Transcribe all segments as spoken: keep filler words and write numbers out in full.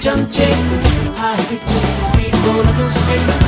jump చేస్తూ high pitch speed గోల దూసుకెళ్ళు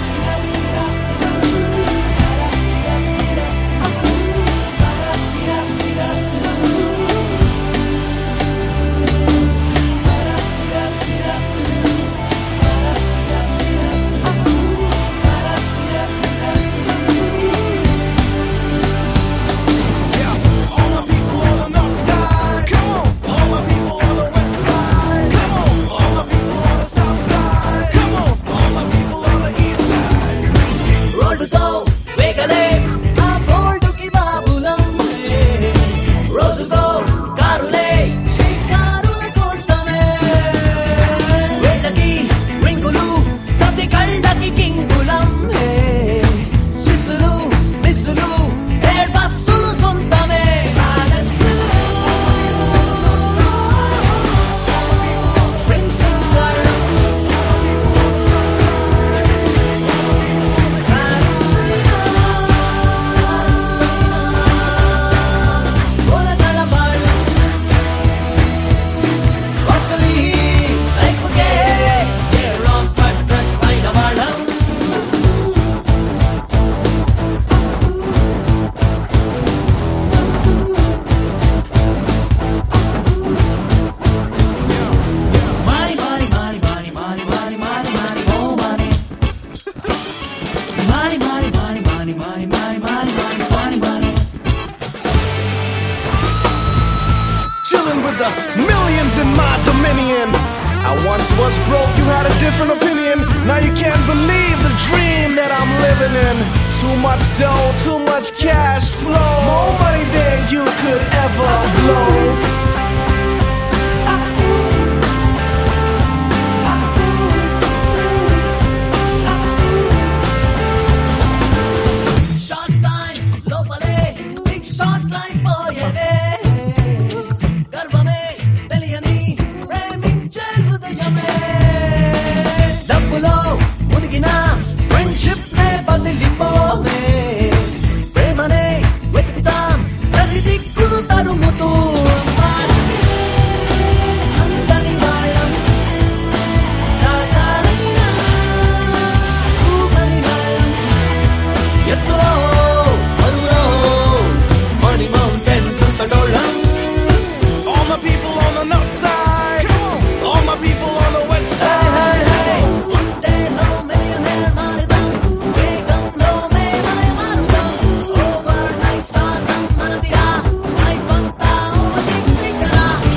Chilling with the millions in my dominion. I once was broke, you had a different opinion. Now you can't believe the dream that I'm living in. Too much dough, too much cash flow, more money than you could ever blow.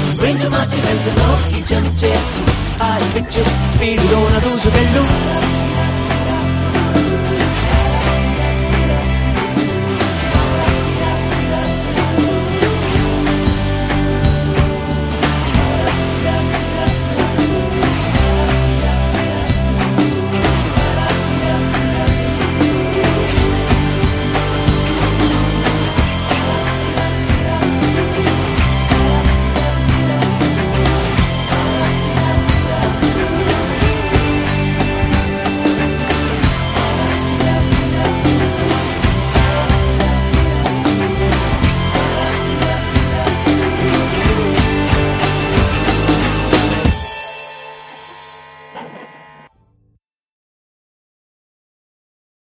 jump చేస్తూ high pitch speed లోన దూసుకెళ్ళు